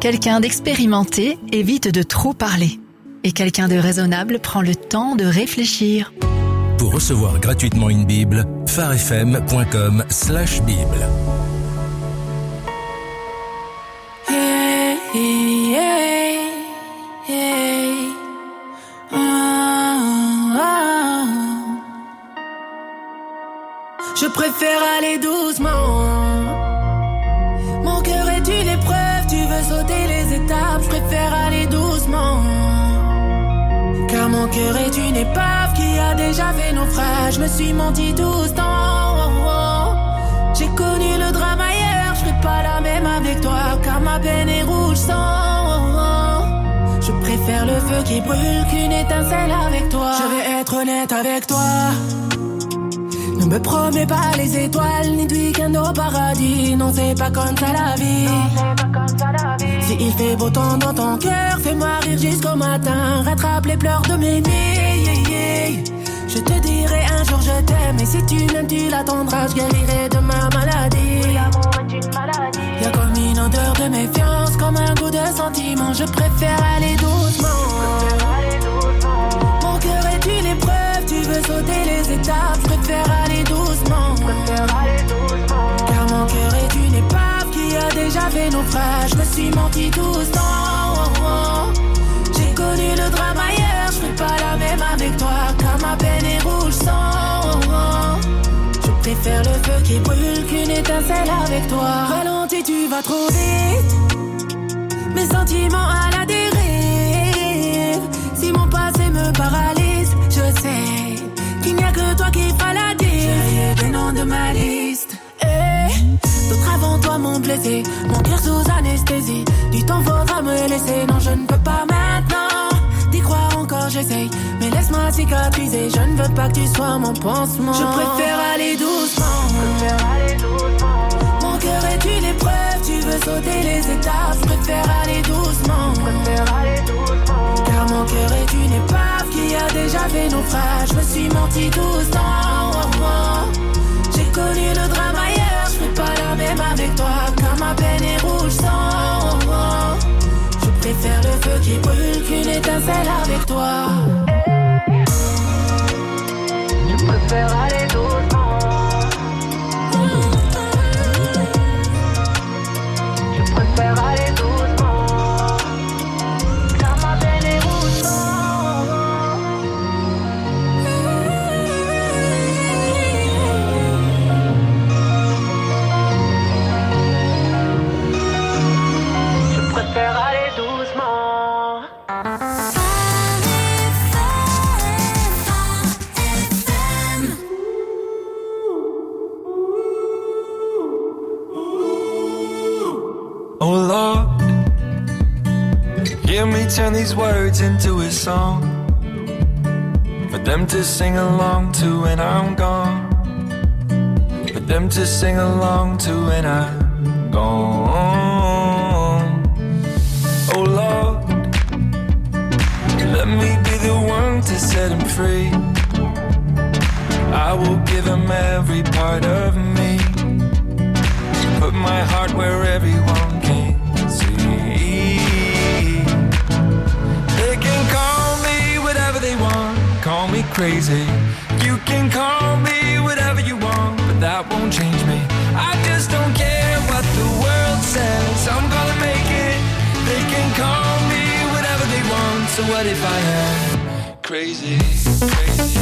Quelqu'un d'expérimenté évite de trop parler. Et quelqu'un de raisonnable prend le temps de réfléchir. Pour recevoir gratuitement une Bible, pharefm.com/Bible. Je préfère aller doucement. Mon cœur est une épreuve, tu veux sauter les étapes. Je préfère aller doucement. Car mon cœur est une épave qui a déjà fait naufrage. Je me suis menti tout ce temps. J'ai connu le drame ailleurs, je serai pas la même avec toi. Car ma peine est rouge sang. Je préfère le feu qui brûle qu'une étincelle avec toi. Je vais être honnête avec toi. Ne me promets pas les étoiles, ni de week-end au paradis. Non, c'est pas comme ça la vie. Si il fait beau temps dans ton cœur, fais-moi rire jusqu'au matin. Rattrape les pleurs de mes nuits. Je te dirai un jour je t'aime. Et si tu m'aimes, tu l'attendras. Je guérirai de ma maladie. L'amour est une maladie. Y'a comme une odeur de méfiance, comme un goût de sentiment. Je préfère aller doucement. Mon cœur est une épreuve, tu veux sauter les étapes. Je préfère aller doucement. Car mon cœur est une épave qui a déjà fait naufrage. Je me suis menti tout ce temps. J'ai connu le drame ailleurs, je serai pas la même avec toi. Car ma peine est rouge sang. Je préfère le feu qui brûle qu'une étincelle avec toi. Ralentis, tu vas trop vite. Mes sentiments à la dérive. Si mon passé me paralyse, je sais qu'il n'y a que toi qui feras la diff. J'ai des noms de ma liste. D'autres avant toi m'ont blessé, mon cœur sous anesthésie. Du temps faudra me laisser, non je ne peux pas maintenant. D'y croire encore j'essaye, mais laisse-moi cicatriser. Je ne veux pas que tu sois mon pansement. Je préfère aller doucement. Mon cœur est une épreuve, tu veux sauter les étapes. Je préfère aller doucement. Car mon cœur est une épave qui a déjà fait naufrage. Je me suis menti tout ce temps. J'ai connu le drame ailleurs, je serai pas la même avec toi. Car ma peine est rouge sang. Je préfère le feu qui brûle qu'une étincelle avec toi. Je préfère aller doucement. Je préfère aller doucement. Car ma peine est rouge sang. Je préfère aller doucement. Oh Lord, hear me turn these words into a song for them to sing along to when I'm gone, for them to sing along to when I'm gone. Oh Lord, let me be the one to set him free. I will give him every part of me. Put my heart where everyone can see. They can call me whatever they want, call me crazy. You can call me whatever you want, but that won't change me. I just don't care what the world says, I'm gonna make it. They can call me whatever they want, so what if I am crazy, crazy?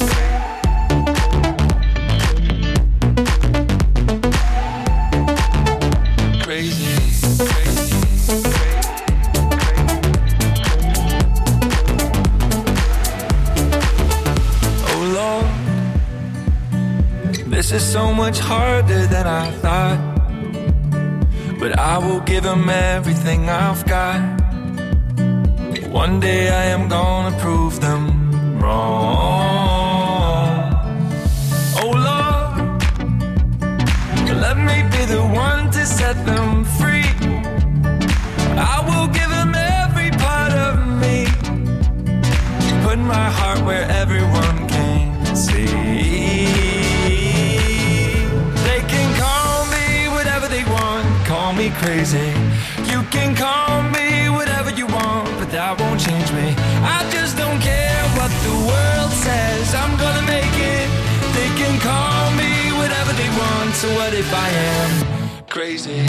This is so much harder than I thought, but I will give him everything I've got. One day I am gonna prove them wrong. Oh Lord, let me be the one to set them free. I will give him every part of me. Put my heart where everyone can see. They can call me whatever they want, call call me crazy. You can call me whatever you want, but that won't change me. I just don't care what the world says, I'm gonna make it. They can call me whatever they want, so what if I am crazy?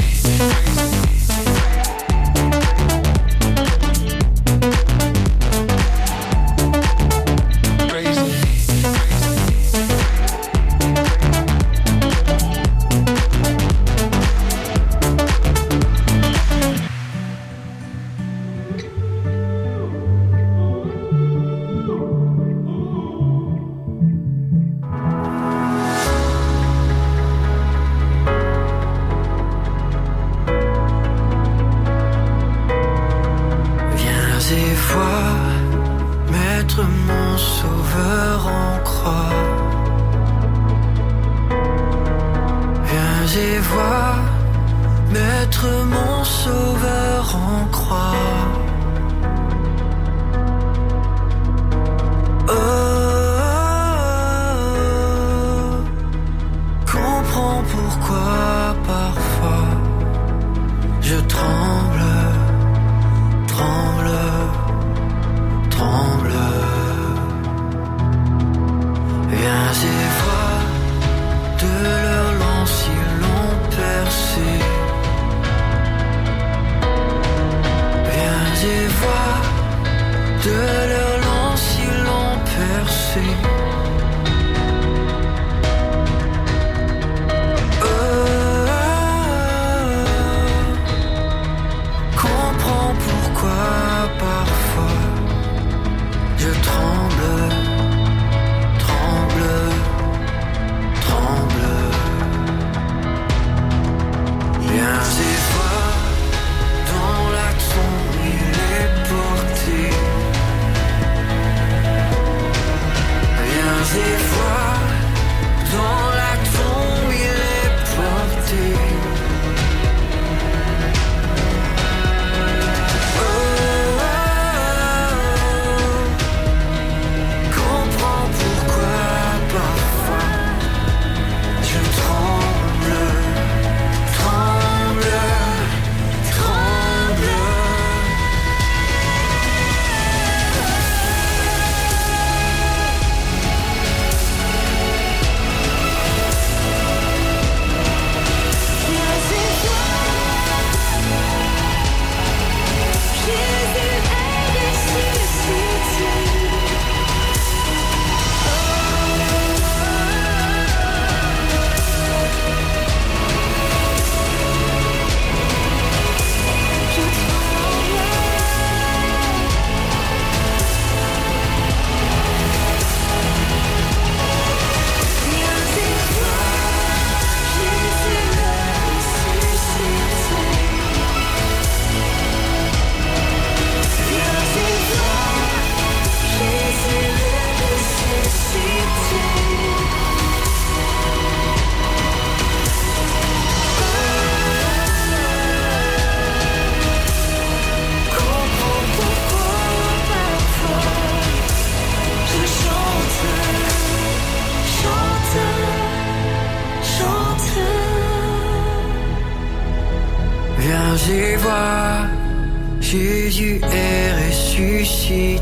Viens et vois, Jésus est ressuscité.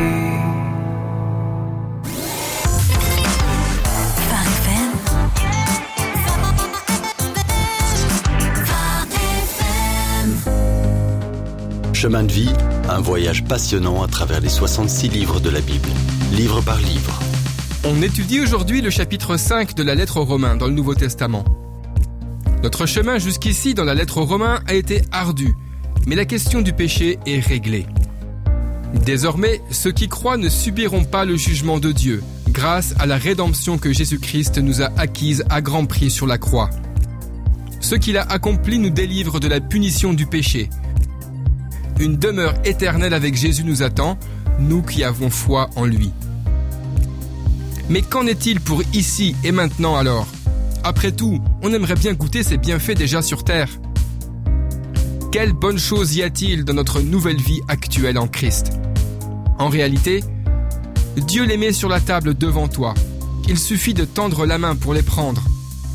Chemin de vie, un voyage passionnant à travers les 66 livres de la Bible, livre par livre. On étudie aujourd'hui le chapitre 5 de la lettre aux Romains dans le Nouveau Testament. Notre chemin jusqu'ici dans la lettre aux Romains a été ardu, mais la question du péché est réglée. Désormais, ceux qui croient ne subiront pas le jugement de Dieu, grâce à la rédemption que Jésus-Christ nous a acquise à grand prix sur la croix. Ce qu'il a accompli nous délivre de la punition du péché. Une demeure éternelle avec Jésus nous attend, nous qui avons foi en lui. Mais qu'en est-il pour ici et maintenant alors ? Après tout, on aimerait bien goûter ces bienfaits déjà sur terre. Quelle bonne chose y a-t-il dans notre nouvelle vie actuelle en Christ ? En réalité, Dieu les met sur la table devant toi. Il suffit de tendre la main pour les prendre.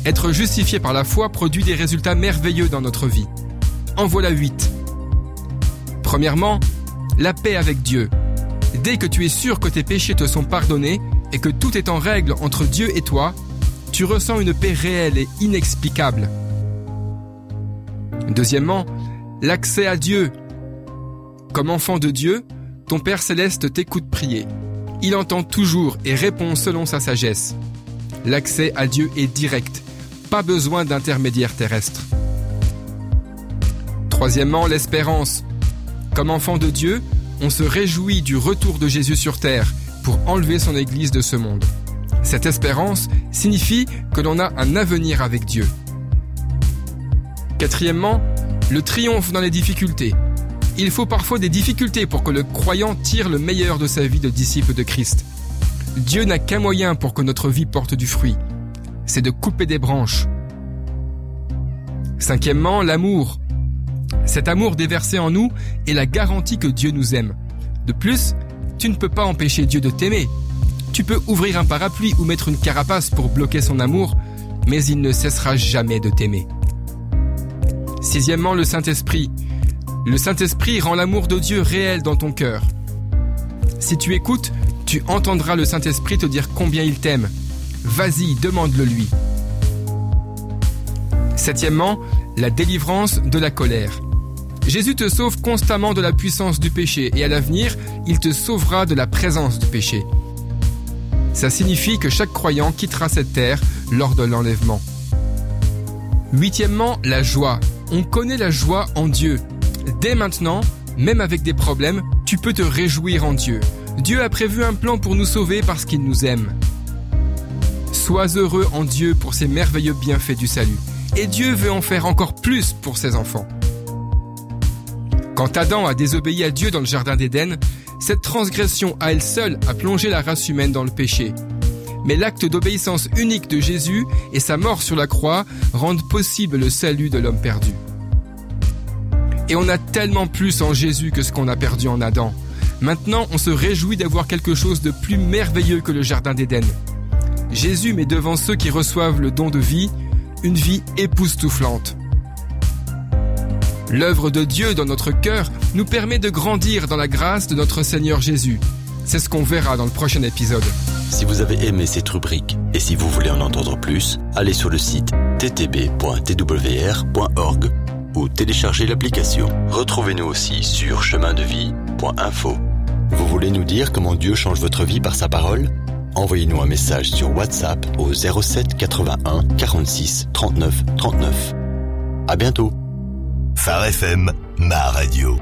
Être justifié par la foi produit des résultats merveilleux dans notre vie. En voilà 8. Premièrement, la paix avec Dieu. Dès que tu es sûr que tes péchés te sont pardonnés et que tout est en règle entre Dieu et toi, tu ressens une paix réelle et inexplicable. Deuxièmement, l'accès à Dieu. Comme enfant de Dieu, ton Père Céleste t'écoute prier. Il entend toujours et répond selon sa sagesse. L'accès à Dieu est direct, pas besoin d'intermédiaire terrestre. Troisièmement, l'espérance. Comme enfant de Dieu, on se réjouit du retour de Jésus sur terre pour enlever son Église de ce monde. Cette espérance signifie que l'on a un avenir avec Dieu. Quatrièmement, le triomphe dans les difficultés. Il faut parfois des difficultés pour que le croyant tire le meilleur de sa vie de disciple de Christ. Dieu n'a qu'un moyen pour que notre vie porte du fruit. C'est de couper des branches. Cinquièmement, l'amour. Cet amour déversé en nous est la garantie que Dieu nous aime. De plus, tu ne peux pas empêcher Dieu de t'aimer. Tu peux ouvrir un parapluie ou mettre une carapace pour bloquer son amour, mais il ne cessera jamais de t'aimer. Sixièmement, le Saint-Esprit. Le Saint-Esprit rend l'amour de Dieu réel dans ton cœur. Si tu écoutes, tu entendras le Saint-Esprit te dire combien il t'aime. Vas-y, demande-le lui. Septièmement, la délivrance de la colère. Jésus te sauve constamment de la puissance du péché et à l'avenir, il te sauvera de la présence du péché. Ça signifie que chaque croyant quittera cette terre lors de l'enlèvement. Huitièmement, la joie. On connaît la joie en Dieu. Dès maintenant, même avec des problèmes, tu peux te réjouir en Dieu. Dieu a prévu un plan pour nous sauver parce qu'il nous aime. Sois heureux en Dieu pour ses merveilleux bienfaits du salut. Et Dieu veut en faire encore plus pour ses enfants. Quand Adam a désobéi à Dieu dans le jardin d'Éden, cette transgression à elle seule a plongé la race humaine dans le péché. Mais l'acte d'obéissance unique de Jésus et sa mort sur la croix rendent possible le salut de l'homme perdu. Et on a tellement plus en Jésus que ce qu'on a perdu en Adam. Maintenant, on se réjouit d'avoir quelque chose de plus merveilleux que le jardin d'Éden. Jésus met devant ceux qui reçoivent le don de vie, une vie époustouflante. L'œuvre de Dieu dans notre cœur nous permet de grandir dans la grâce de notre Seigneur Jésus. C'est ce qu'on verra dans le prochain épisode. Si vous avez aimé cette rubrique et si vous voulez en entendre plus, allez sur le site ttb.twr.org ou téléchargez l'application. Retrouvez-nous aussi sur chemindevie.info. Vous voulez nous dire comment Dieu change votre vie par sa parole ? Envoyez-nous un message sur WhatsApp au 07 81 46 39 39. À bientôt. Phare FM, ma radio.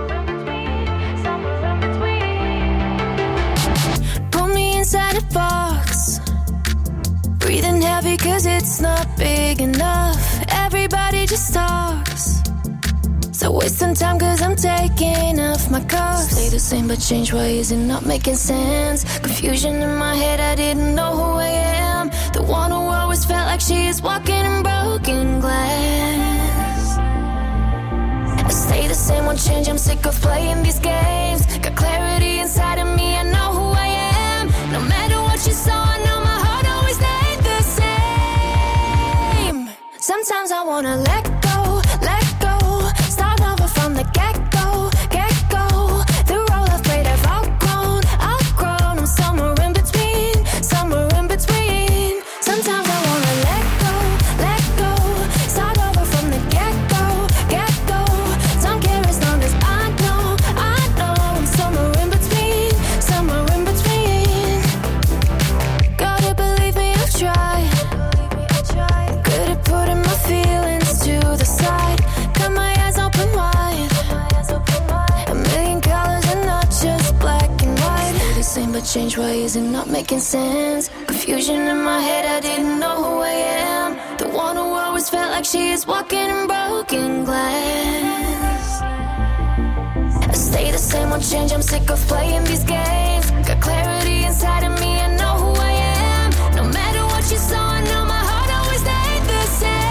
Put me inside a box, breathing heavy cause it's not big enough. Everybody just talks, so wasting time cause I'm taking off my cuffs. Stay the same but change ways and not making sense. Confusion in my head, I didn't know who I am. The one who always felt like she is walking in broken glass. I stay the same, won't change, I'm sick of playing these games. Got clarity inside of me, I know who I am. No matter what you saw, I know my heart always stayed the same. Sometimes I wanna let go, start over from the get-go, get-go. The role I've played I've outgrown, I'm somewhere in between, Sometimes I wanna let go, start over from the get-go, get-go. Don't care as long as I know, I'm somewhere in between, Gotta believe me, I've tried, good at putting my feelings to the side. Got my eyes open wide, a million colors and not just black and white. Stay the same but change ways and not making sense. Confusion in my head, I didn't know who I am. The one who always felt like she is walking in broken glass. I stay the same, won't change, I'm sick of playing these games. Got clarity inside of me, I know who I am. No matter what you saw, I know my heart always stayed the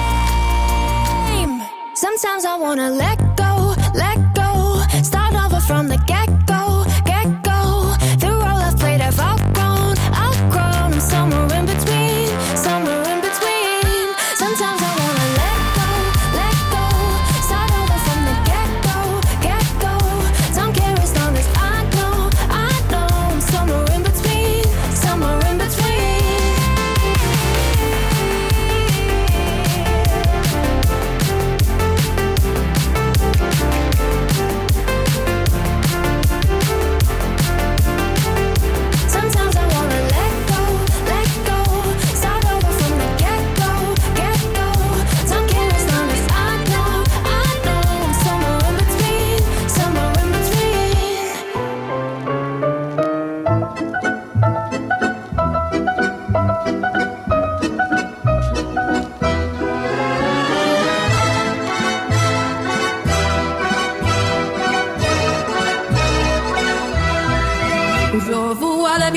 same. Sometimes I wanna let go, start over from the get-go, get-go. The role I've played I've outgrown, I'm somewhere in between,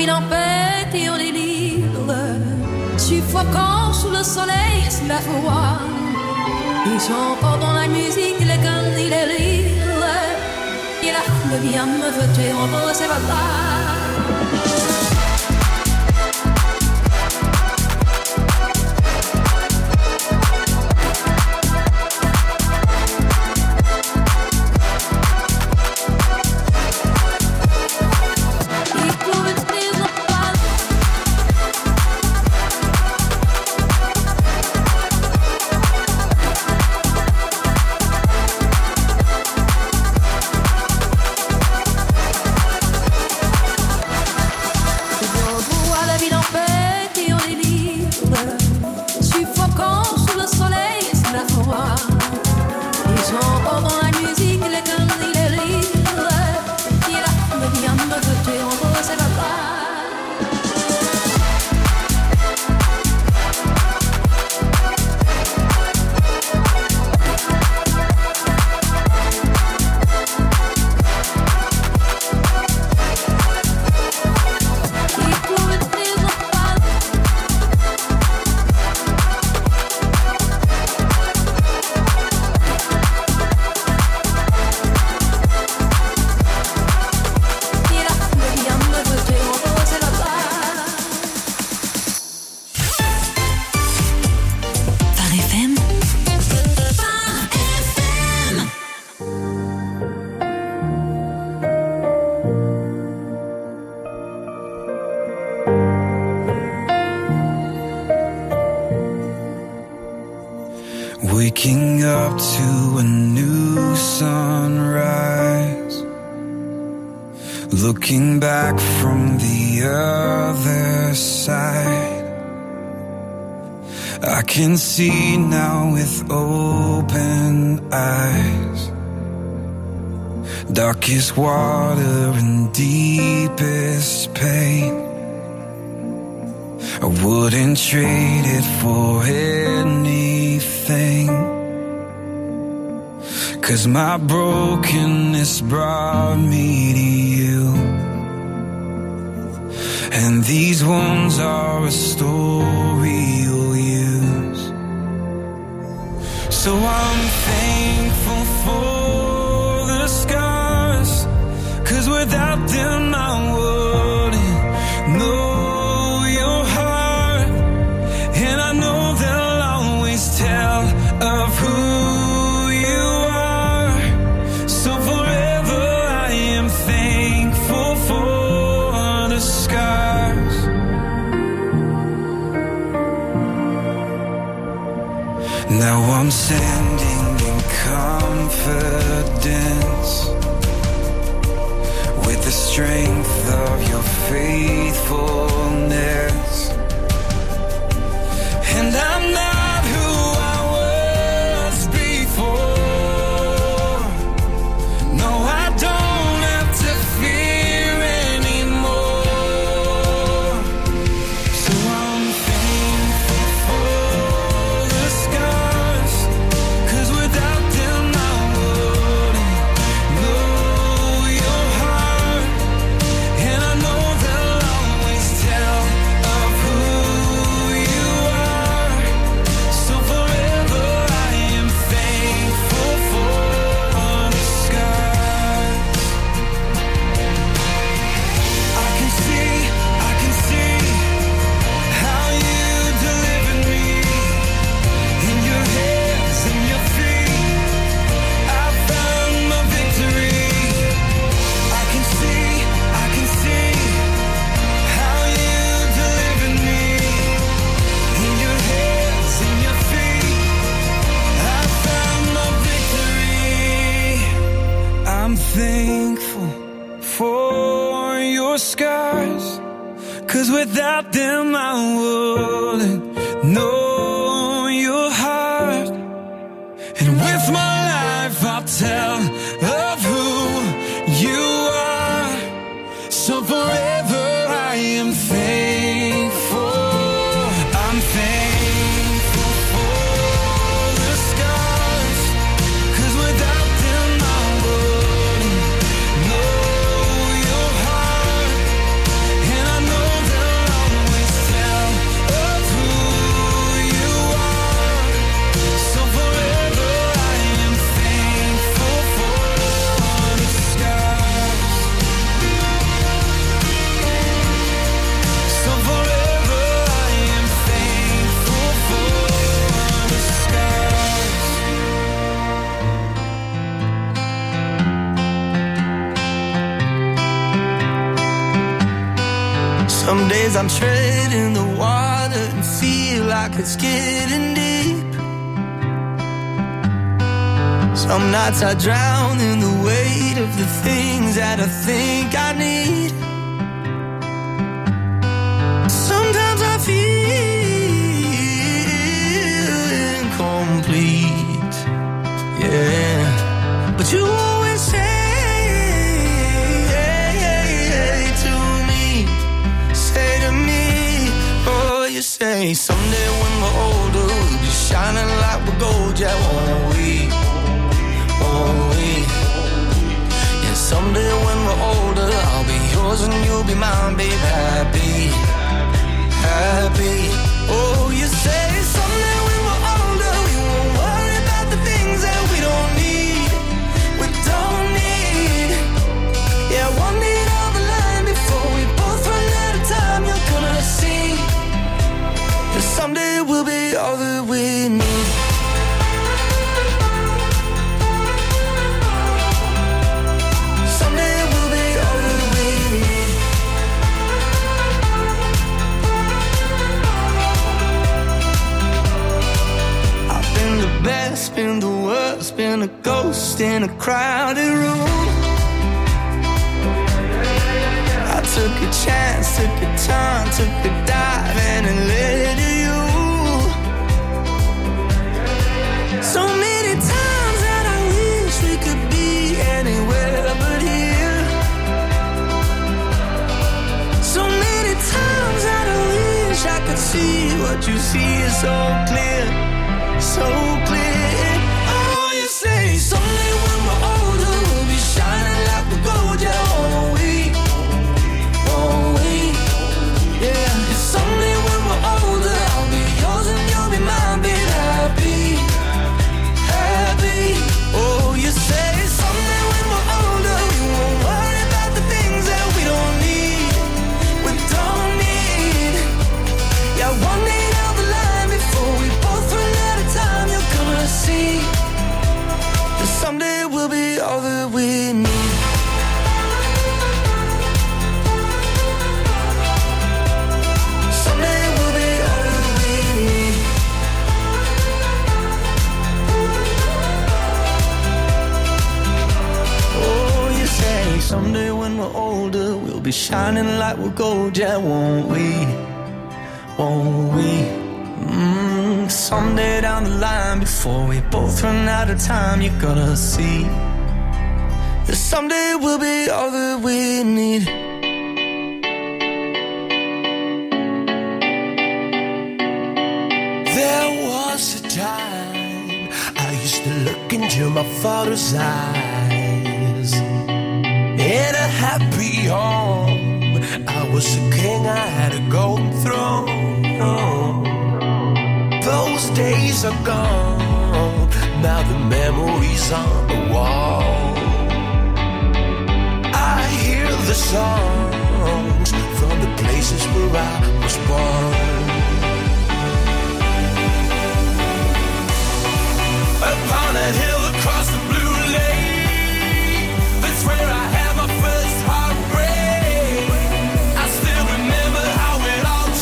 ville en paix et en délire, suffocant sous le soleil et sous la foi. Ils chantent dans la musique les cannes et les rires. Et la foule vient me voter en beau, c'est pas là. Waking up to a new sunrise, looking back from the other side. I can see now with open eyes, darkest water and deepest pain. I wouldn't trade it for anything, 'cause my brokenness brought me to you, and these wounds are a story you'll use. So I'm thankful for the scars, 'cause without them I wouldn't know of who you are. So forever I am thankful for the scars. Now I'm standing in confidence, with the strength of your faithfulness, and I'm not thankful for your scars, 'cause without them I wouldn't know your heart. And with my life I'll tell of who you are. So forever I am thankful. I'm thankful for the scars, 'cause without them I wouldn't know your heart. And I know days I'm treading the water and feel like it's getting deep. Some nights I drown in the weight of the things that I think I need. Sometimes I feel incomplete, yeah. But you always say to me, oh, you say someday when we're older we'll be shining like we're gold, yeah, won't we? Won't we? Yeah, someday when we're older I'll be yours and you'll be mine, babe, happy, happy. Oh, you say someday when we're older we won't worry about the things that we don't need, we don't need. Yeah, one need on the line before we both run out of time. You're gonna see that someday we'll be all that we need. Someday we'll be all that we need. I've been the best, been the worst, been a ghost in a crowded room. I took a chance, took a turn, took a dive and it led to you. So many times that I wish we could be anywhere but here. So many times that I wish I could see what you see is so clear, so clear. Oh, you say someday when we're older we'll be shining like we're gold, yeah, won't we? Won't we? Yeah, someday when we're older I'll be yours and you'll be mine, babe, happy, happy. Oh, you say someday when we're older we won't worry about the things that we don't need, we don't need. Yeah, one day down the line before we both run out of time, you're gonna see that someday we'll be all that we need. Someday we'll be all that we need. Oh, you say someday when we're older we'll be shining like we're gold, yeah, won't we? Won't we? Someday down the line before we both run out of time, you're gonna see that someday we'll be all that we need. There was a time I used to look into my father's eyes. In a happy home, I was a king, I had a golden throne. Those days are gone, now the memories on the wall. I hear the songs from the places where I was born. Upon that hill across the blue lake, that's where I had my first heartbreak. I still remember how it all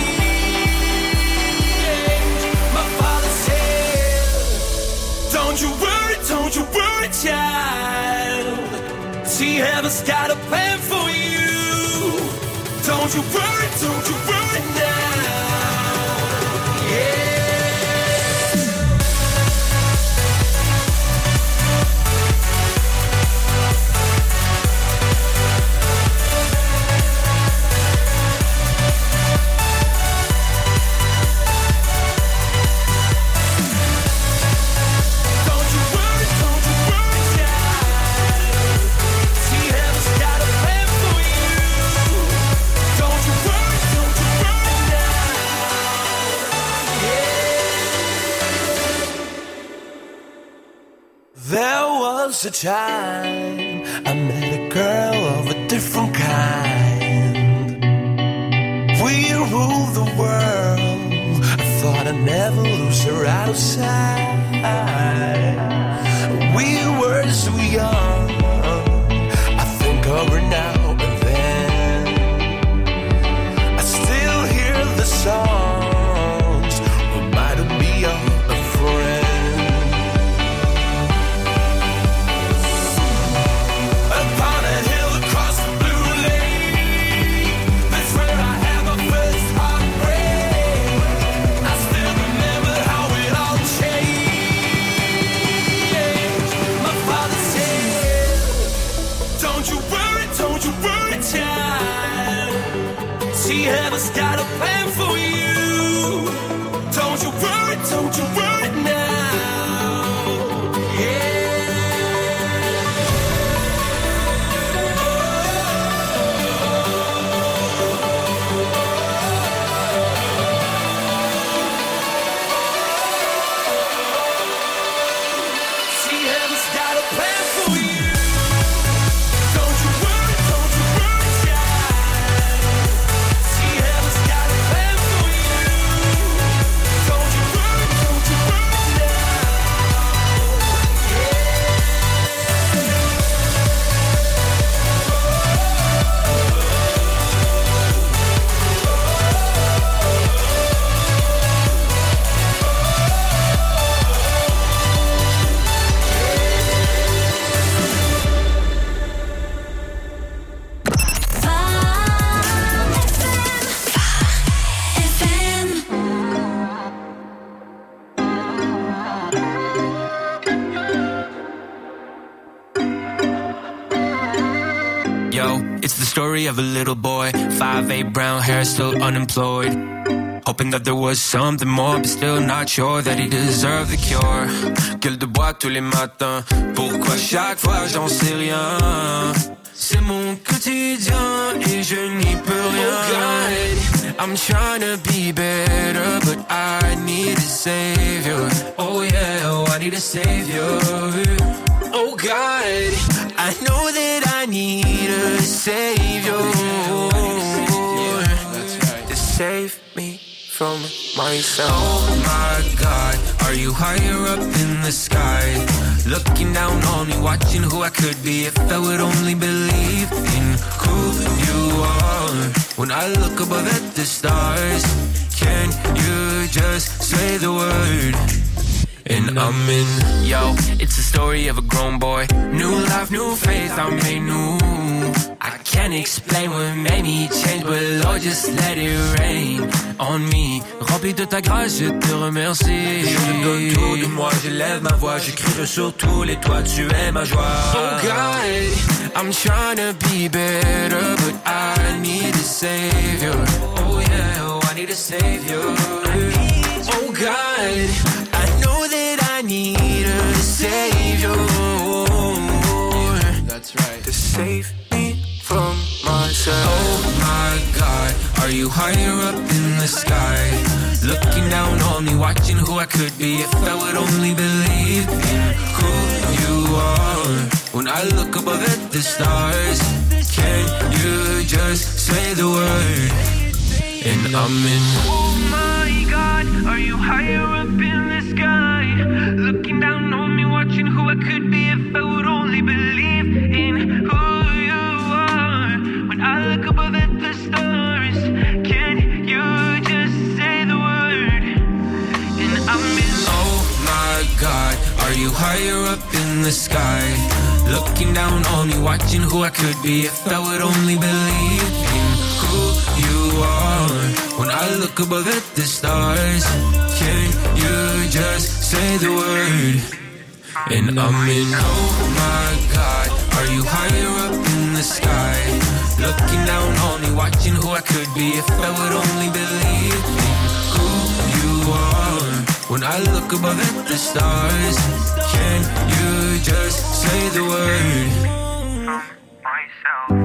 changed. My father said, don't you worry, child. See, heaven's got a plan for you. Don't you worry now. Yeah. A time I met a girl of a different kind. We ruled the world. I thought I'd never lose her out of sight. We were so young. I think of her now and then. I See, heaven's got a plan for you. Don't you worry now. Yeah. See, heaven's got a plan for you. Don't you worry, child. See, heaven's got a plan for you. Don't you worry now. Yo, it's the story of a little boy, 5'8", brown hair, still unemployed. Hoping that there was something more, but still not sure that he deserved the cure. Gueule de bois tous les matins, pourquoi chaque fois j'en sais rien? C'est mon quotidien et je n'y peux rien. Oh God, I'm trying to be better, but I need a savior. Oh yeah, oh I need a savior. Oh God, I know that I need a savior to save me from myself. Oh my God, are you higher up in the sky? Looking down on me, watching who I could be if I would only believe in who you are. When I look above at the stars, can you just say the word? And I'm in, yo, it's the story of a grown boy. New life, new faith, I made new. I can't explain what made me change, but Lord, just let it rain on me. Rempli de ta grâce, je te remercie. Je te donne tout de moi, j'élève ma voix, j'écris sur tous les toits, tu es ma joie. Oh God, I'm trying to be better, but I need a savior. Oh yeah, oh I need a savior. Oh God, I know that I need a savior. That's right. To save me from myself. Oh my God, are you higher up in the sky? Looking down on me, watching who I could be if I would only believe in who you are. When I look above at the stars, can you just say the word? And I'm in. Oh my God, are you higher up in the sky? Looking down on me, watching who I could be if I would only believe in who you are. When I look above at the stars, can you just say the word? And I'm in. Oh my God, are you higher up in the sky? Looking down on me, watching who I could be if I would only believe in who you are. When I look above at the stars, can you just say the word? And I'm in. Oh my God, are you higher up in the sky? Looking down on me, watching who I could be if I would only believe in who you are. When I look above at the stars, can you just say the word? Myself.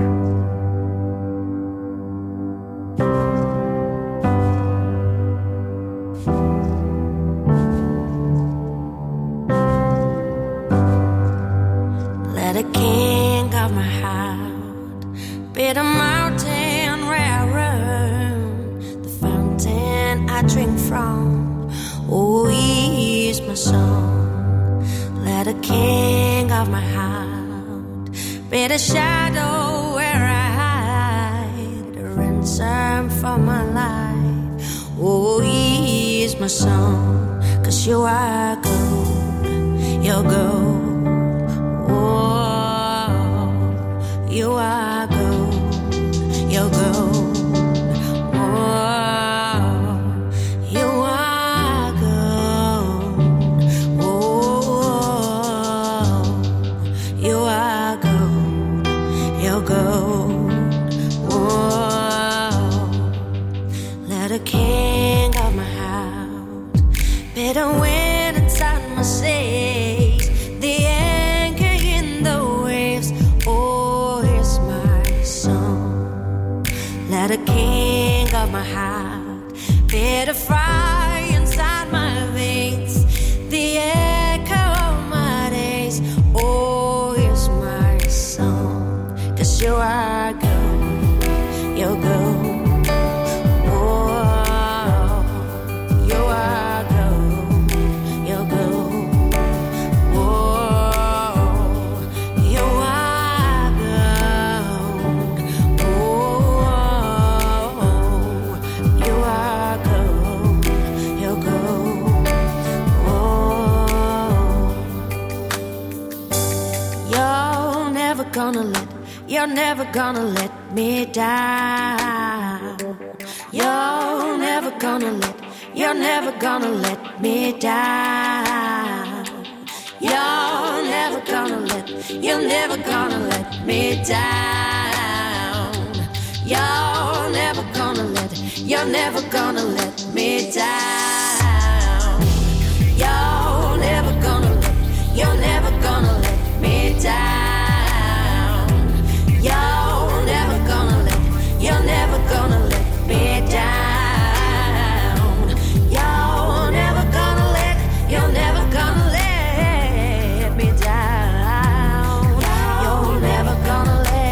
The king of my heart be the mountain where I run, the fountain I drink from. Oh, he is my song. Let the king of my heart be the shadow where I hide, the ransom for my life. Oh, he is my song, 'cause you are gold, you're gold. Oh, you are gold, you're gold. Oh, you are gold. Oh, you are gold, you're gold. Oh, Bitter wind inside my sails, the anchor in the waves. Oh, here's my song. Let the king of my heart bitter fire inside my veins, the echo of my days. Oh, here's my song. 'Cause you are gold, you're gold. You're never gonna let me down. You're never gonna let me down. You're never gonna let me down. You're never gonna let me down. You're never gonna let me down. You're never gonna let me down. You're never gonna let me down. You're never gonna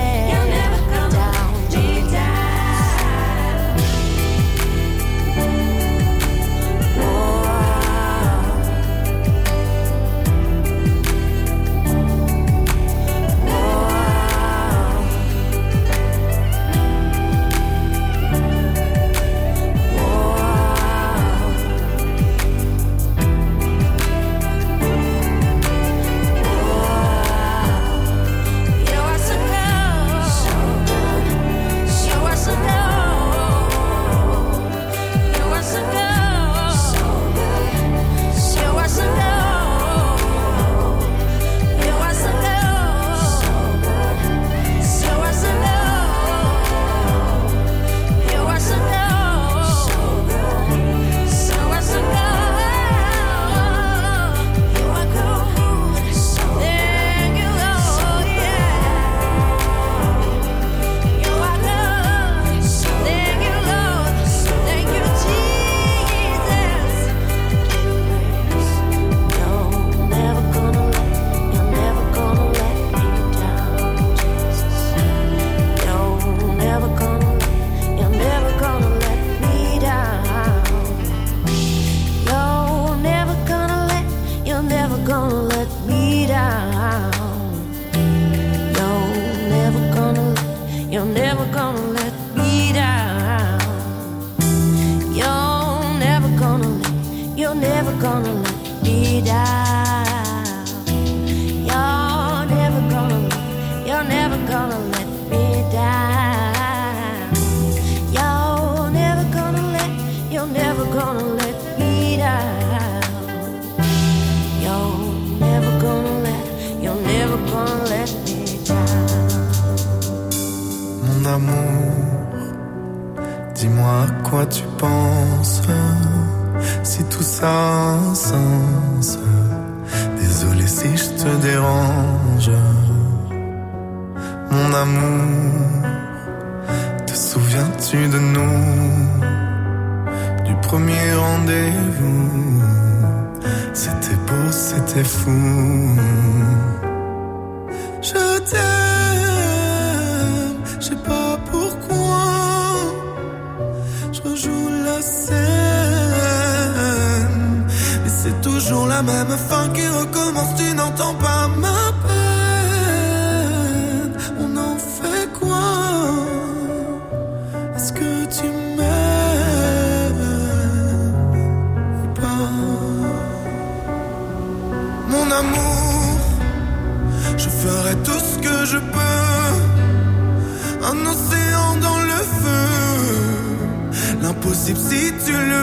L'impossible si tu le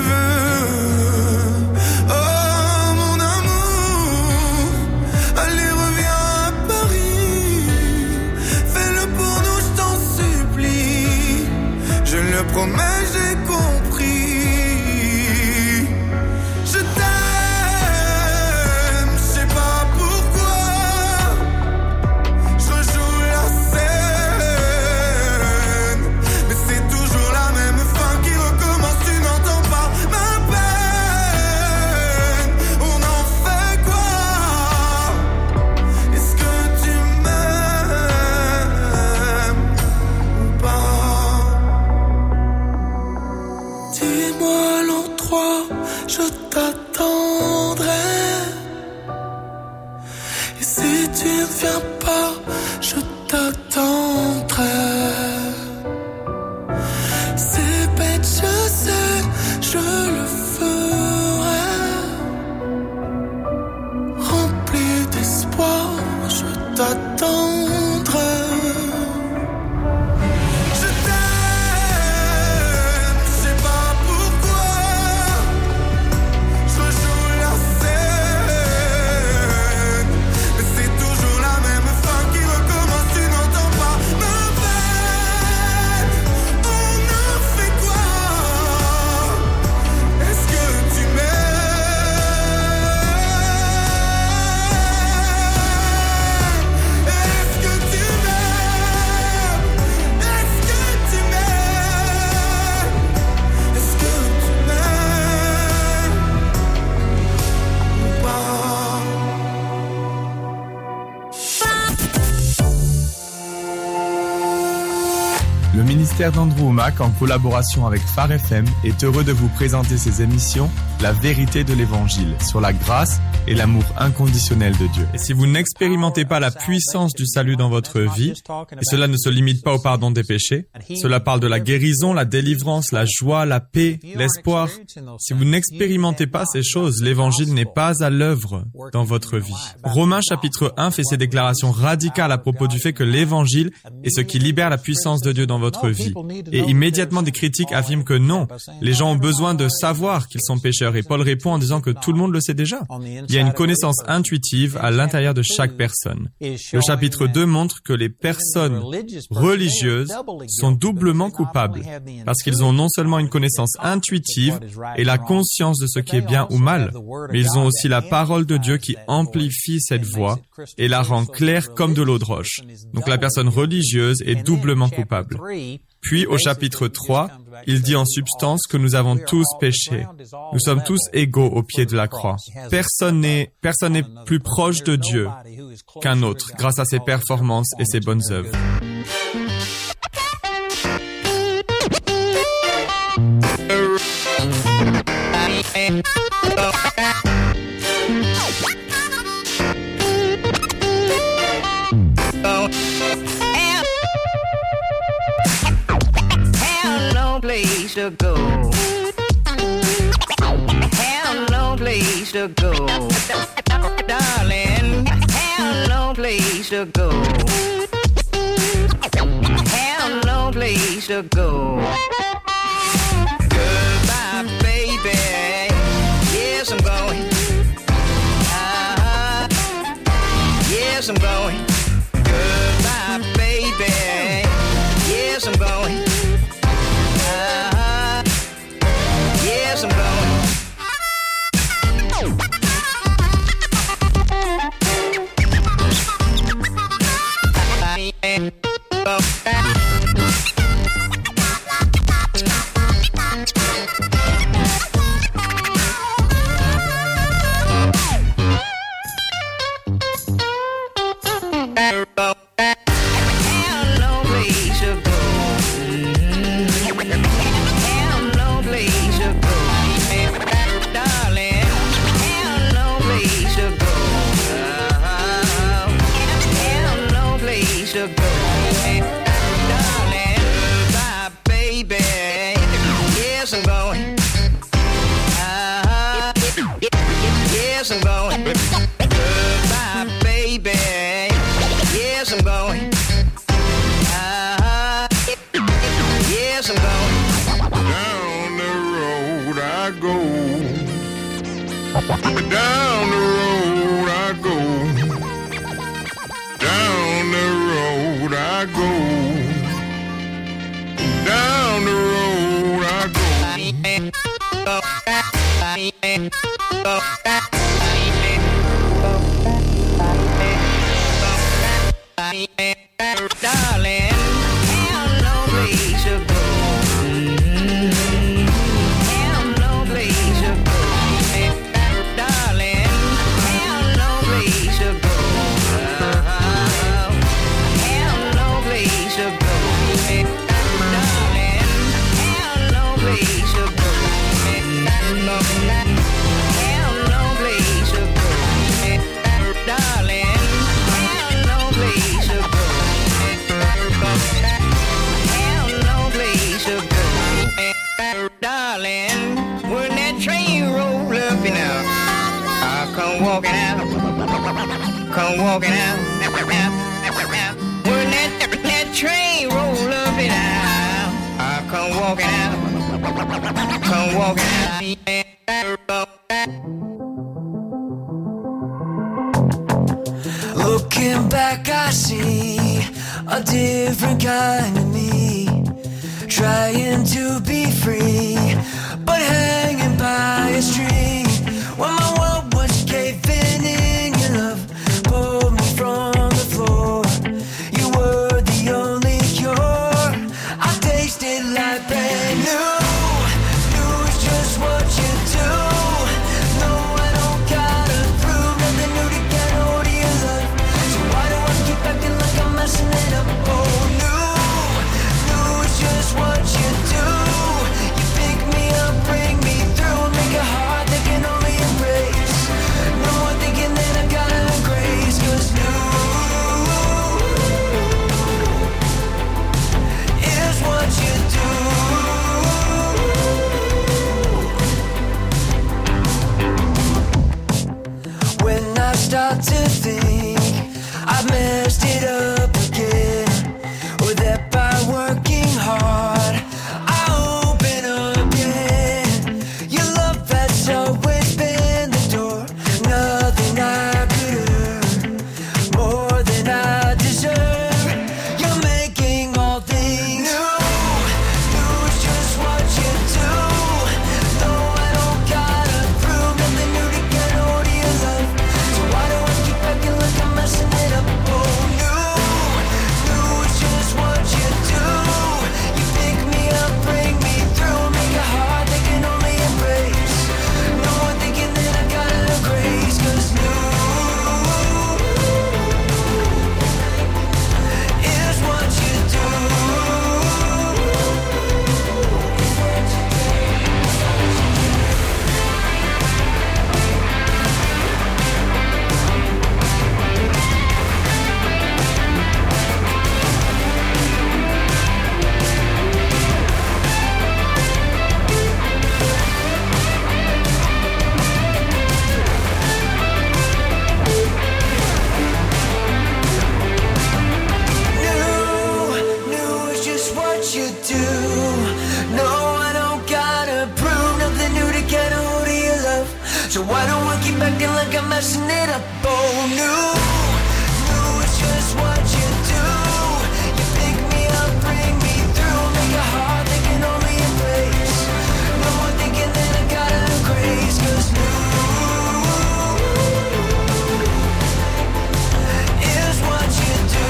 veux. Oh mon amour, allez reviens à Paris. Fais-le pour nous, je t'en supplie. Je le promets, j'ai compris. Je t'aime. j'attendrai. C'est bête, je sais, je le ferai. Rempli d'espoir, je t'attendrai. Le ministère d'Andrew Wommack, en collaboration avec Phare FM, est heureux de vous présenter ses émissions La vérité de l'Évangile, sur la grâce et l'amour inconditionnel de Dieu. Et si vous n'expérimentez pas la puissance du salut dans votre vie, et cela ne se limite pas au pardon des péchés, cela parle de la guérison, la délivrance, la joie, la paix, l'espoir. Si vous n'expérimentez pas ces choses, l'Évangile n'est pas à l'œuvre dans votre vie. Romains chapitre 1 fait ces déclarations radicales à propos du fait que l'Évangile est ce qui libère la puissance de Dieu dans votre vie. Et immédiatement des critiques affirment que non, les gens ont besoin de savoir qu'ils sont pécheurs. Et Paul répond en disant que tout le monde le sait déjà. Il y a une connaissance intuitive à l'intérieur de chaque personne. Le chapitre 2 montre que les personnes religieuses sont doublement coupables parce qu'ils ont non seulement une connaissance intuitive et la conscience de ce qui est bien ou mal, mais ils ont aussi la parole de Dieu qui amplifie cette voix et la rend claire comme de l'eau de roche. Donc la personne religieuse est doublement coupable. Puis, au chapitre 3, il dit en substance que nous avons tous péché. Nous sommes tous égaux au pied de la croix. Personne n'est plus proche de Dieu qu'un autre grâce à ses performances et ses bonnes œuvres. Place to go. Have no place to go. Darling, have no place to go. Have no place to go. Goodbye, baby. Yes, I'm going. Yes, I'm going. Goodbye, baby. Yes, I'm going. Yes, I'm going. Down the road I go. Down the road I go. Down the road I go. Darling, have no place to go. Have no place to go. Darling, have no place to go. Have no place to go. Darling, have no place to go. Have no come walking out. When that train roll up and out, I come walking out. Come walking out. Looking back, I see a different kind of me, trying to be free, but hanging by a string. When my world was caving in, your love pulled me from the floor. You were the only cure. I tasted like brand new. New is just what you do. No, I don't gotta prove nothing new to get hold of your love. So why do I keep acting like I'm messing it up? Oh, new is just what you do. You pick me up, bring me through, make a heart that can only embrace. No more thinking that I gotta grace, 'cause new is what you do. When I start to think I've messed it up again, or that by working hard I open up again. Your love has always been the door, nothing I could earn, more than I deserve. You're making all things new. New is just what you do. No, I don't gotta prove nothing new to get hold of your love. So why do I keep acting like I'm messing it up? Oh, new is just what you do. You pick me up, bring me through, make a heart that can only embrace. No one thinking that I gotta grace, 'cause new is what you do. New is just what you do. No, I don't gotta prove nothing new to get hold of your love. So why don't I keep acting like I'm messing it up? Oh, new is just what you do. You pick me up, bring me through, make a heart that can only embrace. No one thinking that I gotta grace, 'cause new is what you do.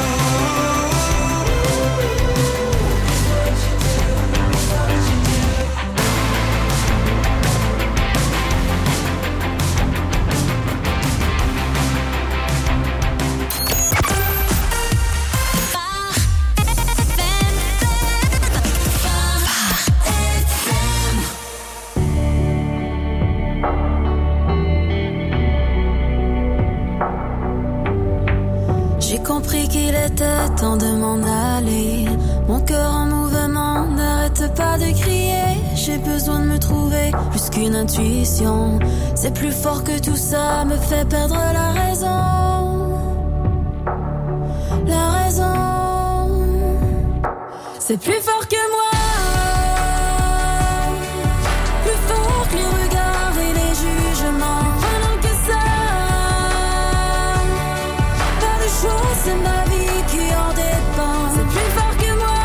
J'ai compris qu'il était temps de m'en aller. Mon cœur en mouvement n'arrête pas de crier. J'ai besoin de me trouver plus qu'une intuition. C'est plus fort que tout ça, me fait perdre la raison. La raison, c'est plus fort que moi. Plus fort que les regards et les jugements. Pendant que ça, pas de choix, c'est ma vie qui en dépend. C'est plus fort que moi.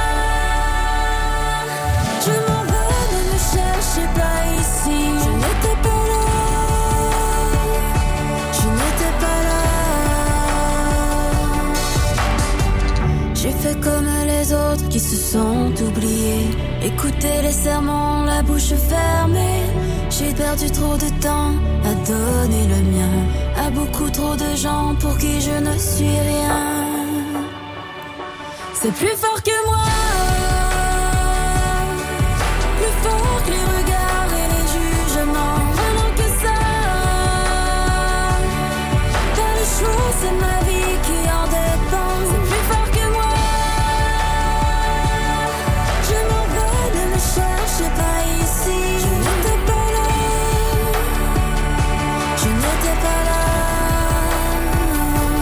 Je m'en vais, ne me cherchez pas ici. Je n'étais pas là. Je n'étais pas là. J'ai fait comme les autres qui se sont oubliés. Écouter les sermons, la bouche fermée. J'ai perdu trop de temps à donner le mien à beaucoup trop de gens pour qui je ne suis rien. C'est plus fort que moi. Plus fort que les regards et les jugements. Pendant que ça, pas le choix, c'est ma vie qui en dépend. C'est plus fort que moi. Je m'en vais, ne me cherchez pas ici. Je n'étais pas là. Je n'étais pas là.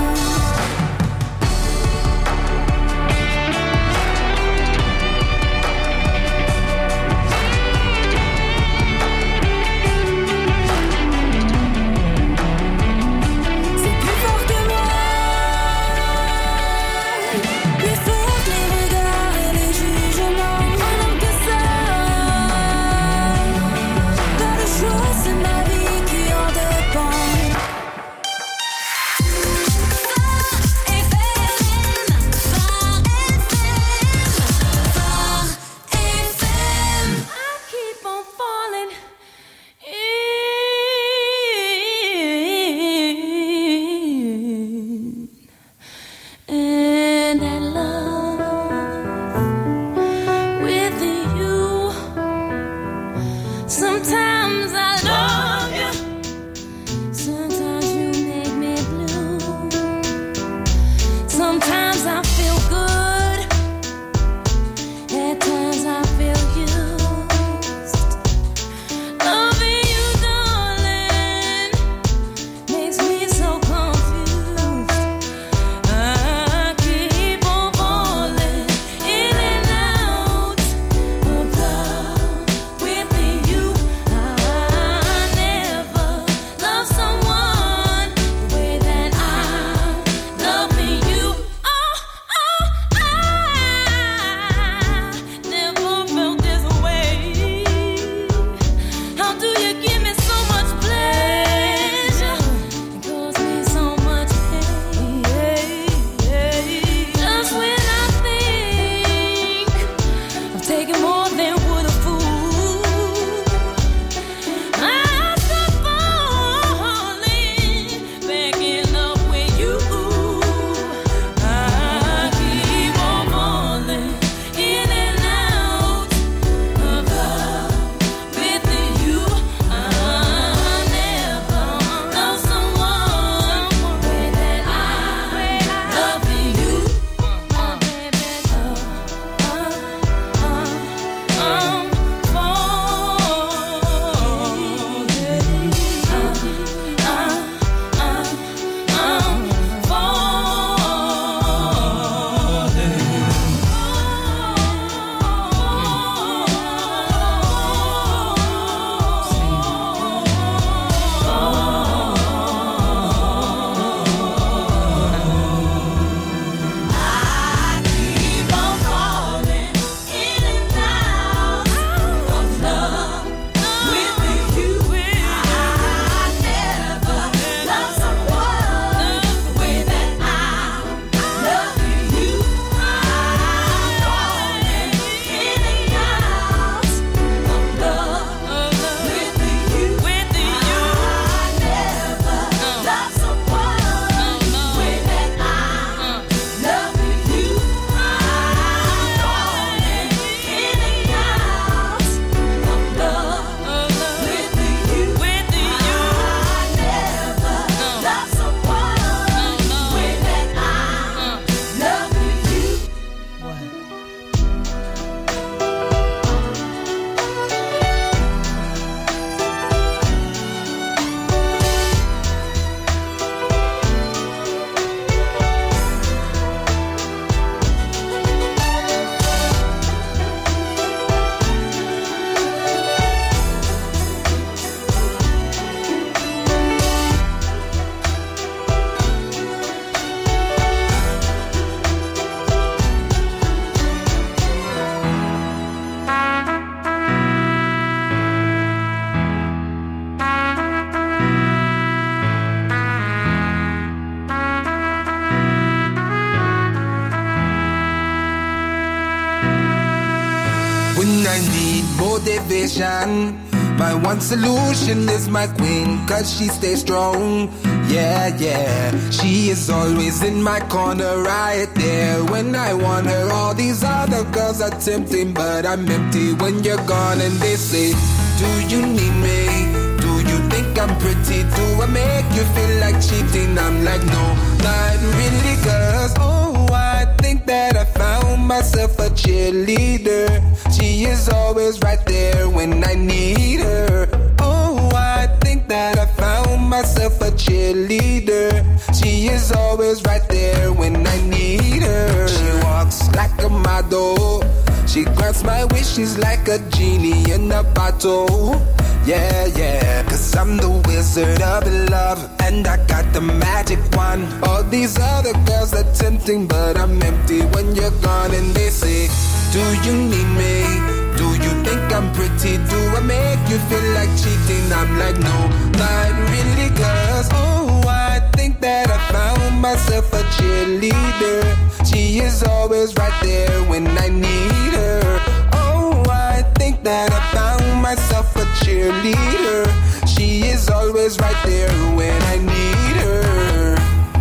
I need motivation. My one solution is my queen, cause she stays strong. Yeah, yeah, she is always in my corner, right there when I want her. All these other girls are tempting, but I'm empty when you're gone. And they say, do you need me? Do you think I'm pretty? Do I make you feel like cheating? I'm like, no, not really, cause I think that I found myself a cheerleader. She is always right there when I need her. Oh, I think that I found myself a cheerleader. She is always right there when I need her. She walks like a model. She grants my wishes like a genie in a bottle. Yeah, yeah, cause I'm the wizard of love, and I got the magic wand. All these other girls are tempting, but I'm empty when you're gone. And they say, do you need me? Do you think I'm pretty? Do I make you feel like cheating? I'm like, no, not really, cause I think that I found myself a cheerleader. She is always right there when I need her. I think that I found myself a cheerleader. She is always right there when I need her.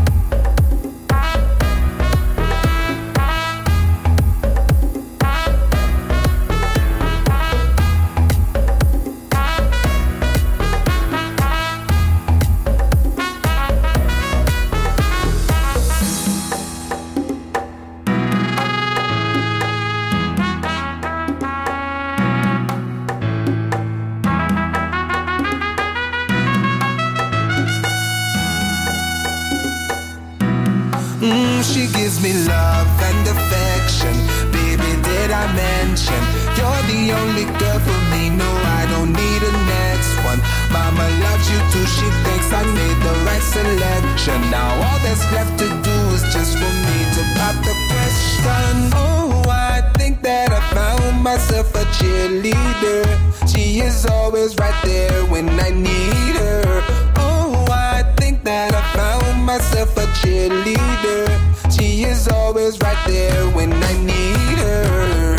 She gives me love and affection. Baby, did I mention you're the only girl for me? No, I don't need a next one. Mama loves you too. She thinks I made the right selection. Now all that's left to do is just for me to pop the question. I think that I found myself a cheerleader. She is always right there when I need her. I think that I found myself a cheerleader. She is always right there when I need her.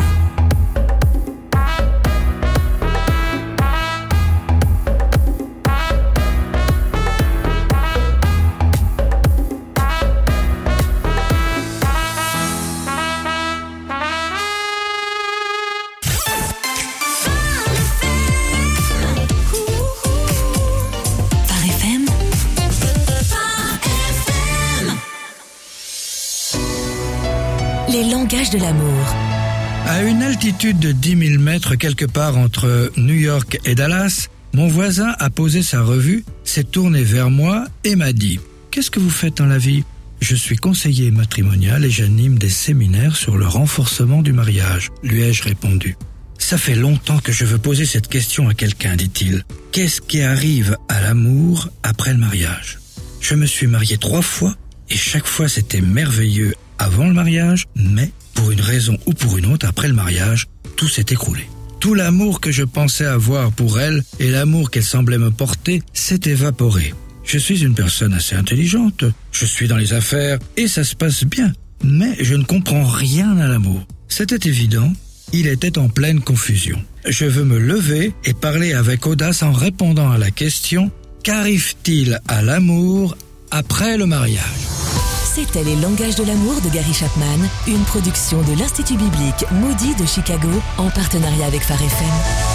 Les langages de l'amour. À une altitude de 10 000 mètres quelque part entre New York et Dallas, mon voisin a posé sa revue, s'est tourné vers moi et m'a dit « Qu'est-ce que vous faites dans la vie ?» Je suis conseiller matrimonial et j'anime des séminaires sur le renforcement du mariage, lui ai-je répondu. Ça fait longtemps que je veux poser cette question à quelqu'un, dit-il. Qu'est-ce qui arrive à l'amour après le mariage ? Je me suis marié 3 fois et chaque fois c'était merveilleux avant le mariage, mais pour une raison ou pour une autre, après le mariage, tout s'est écroulé. Tout l'amour que je pensais avoir pour elle et l'amour qu'elle semblait me porter s'est évaporé. Je suis une personne assez intelligente, je suis dans les affaires et ça se passe bien, mais je ne comprends rien à l'amour. C'était évident, il était en pleine confusion. Je veux me lever et parler avec audace en répondant à la question « Qu'arrive-t-il à l'amour après le mariage ?» C'était Les langages de l'amour de Gary Chapman, une production de l'Institut biblique Moody de Chicago en partenariat avec Phare FM.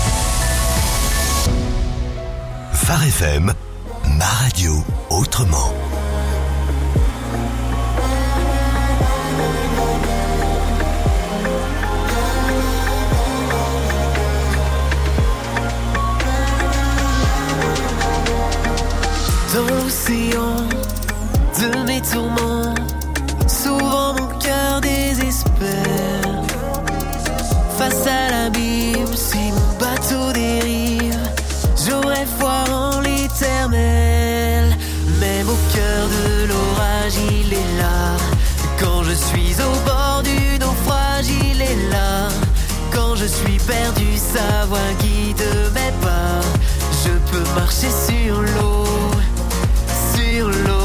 Phare FM, ma radio autrement. Dans l'océan de mes tourments, souvent mon cœur désespère. Face à l'abîme, si mon bateau dérive, j'aurais foi en l'éternel. Même au cœur de l'orage, il est là. Quand je suis au bord du naufrage, il est là. Quand je suis perdu, sa voix guide mes pas. Je peux marcher sur l'eau, sur l'eau.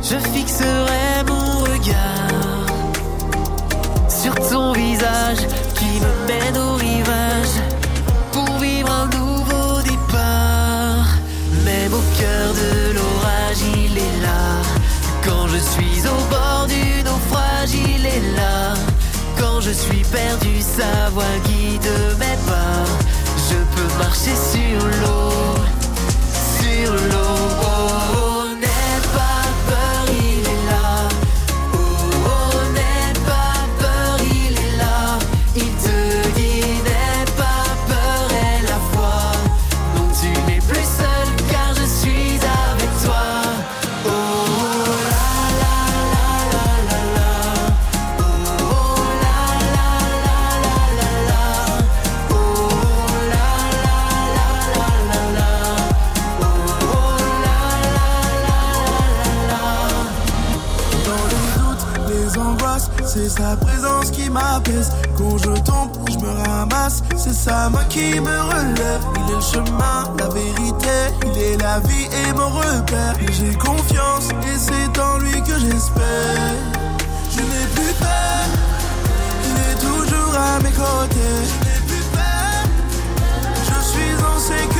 je fixerai mon regard sur ton visage qui me mène au rivage pour vivre un nouveau départ. Même au cœur de l'orage, il est là. Quand je suis au bord du naufrage, il est là. Quand je suis perdu, sa voix guide mes pas. Je peux marcher sur l'eau, sur l'eau. Oh, n'aie pas peur, il est là. Oh, n'aie pas peur, il est là. Il te dit n'aie pas peur et la foi. Non, tu n'es plus seul car je suis avec toi. Oh, la la la la la la. Oh, la la la la la la. Oh, la la la la la la. Oh, la la la la la. Dans les doutes, les angoisses, c'est sa présence qui m'apaise. Quand je tombe, je me ramasse, c'est sa main qui me relève. Il est le chemin, la vérité, il est la vie et mon repère. J'ai confiance et c'est en lui que j'espère. Je n'ai plus peur, il est toujours à mes côtés. Je n'ai plus peur, je suis en sécurité.